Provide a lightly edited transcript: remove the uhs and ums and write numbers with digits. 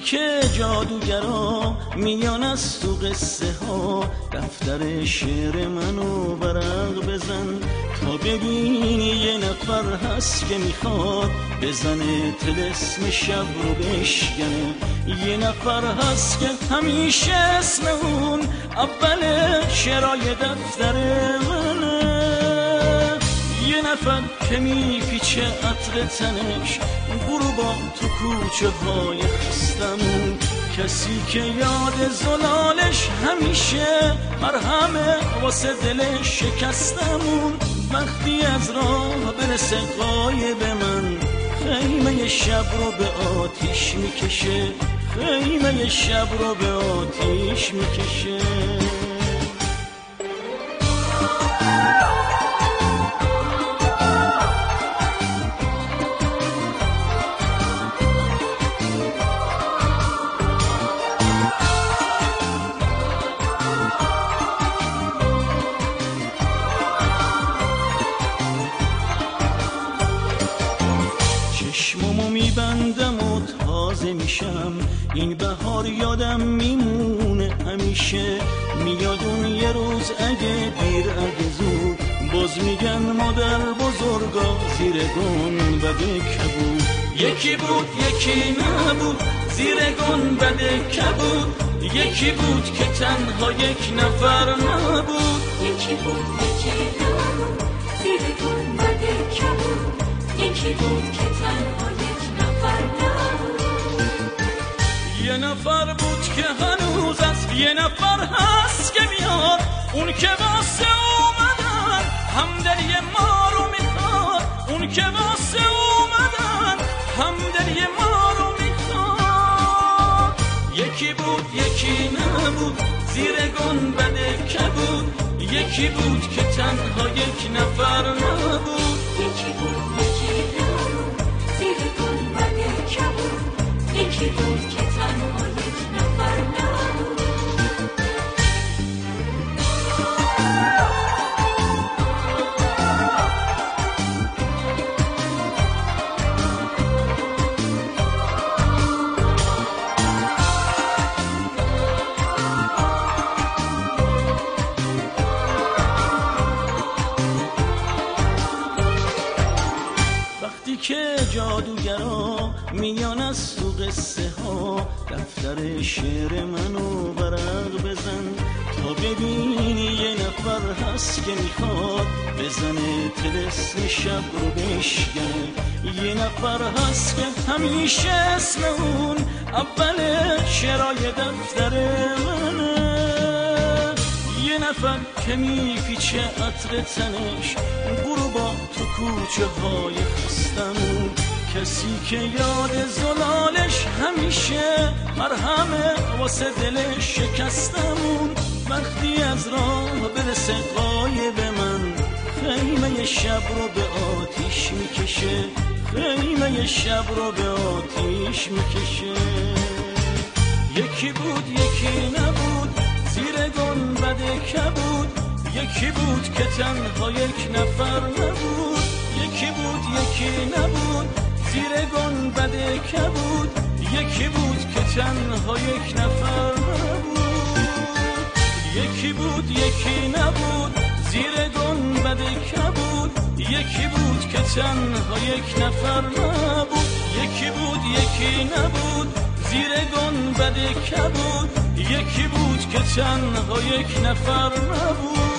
که جادوگرا میان از تو قصه ها دفتر شعر منو ورق بزن تا ببینی یه نفر هست که میخواد بزنه طلسم شب رو بشکنه. یه نفر هست که همیشه اسم اون اول شعرهای دفتر منه. یه نفر که میپیچه عطر تنش غروبا تو کوچه های خستمون، کسی که یاد زلالش همیشه مرهمه واسه دل شکستمون. وقتی از راه برسه غایب من خیمه شب رو به آتیش میکشه، خیمه شب رو به آتیش میکشه. چشمامو میبندم و تازه میشم، این بهار یادم میمونه همیشه. میاد اون یه روز اگه دیر اگه زود، باز میگن مادر بزرگا زیر گنبد کبود. یکی بود یکی نبود زیر گنبد کبود، یکی بود که تنها یک نفر نبود. یکی بود یکی نبود زیر گنبد کبود، یکی بود که تنها یک نفر نبود. یه نفر بود که هنوز است، یه نفر هست که میاد، اون که واسه اومدن همدلی ما رو میخواد، اون که واسه اومدن همدلی ما رو میخواد. یکی بود یکی نبود زیر گنبد کبود، یکی بود که تنها یک نفر نبود. یکی بود یکی نبود زیر گنبد کبود، یکی بود که تنها یک نفر نبود. وقتی که جادوگرا میان از تو قصه ها دفتر شعر منو ورق بزن تا ببینی یه نفر هست که میخواد بزنه طلسم شب رو بشکنه. یه نفر هست که همیشه اسم اون اول شعرهای دفتر منه. یه نفر که میپیچه عطر تنش غروبا تو کوچه های خستمون، کسی که یاد زلالش همیشه مرهمه واسه دل شکستمون. وقتی از راه برسه غایب من خیمه شب رو به آتیش میکشه، خیمه شب رو به آتیش میکشه. یکی بود یکی نبود زیر گنبد کبود، یکی بود که تنها یک نفر نبود. یکی بود یکی نبود زیر گنبد کبود، یکی بود که تنها یک نفر نبود. یکی بود یکی نبود زیر گنبد کبود، یکی بود که تنها یک نفر نبود. یکی بود یکی نبود زیر گنبد کبود، یکی بود که تنها یک نفر نبود.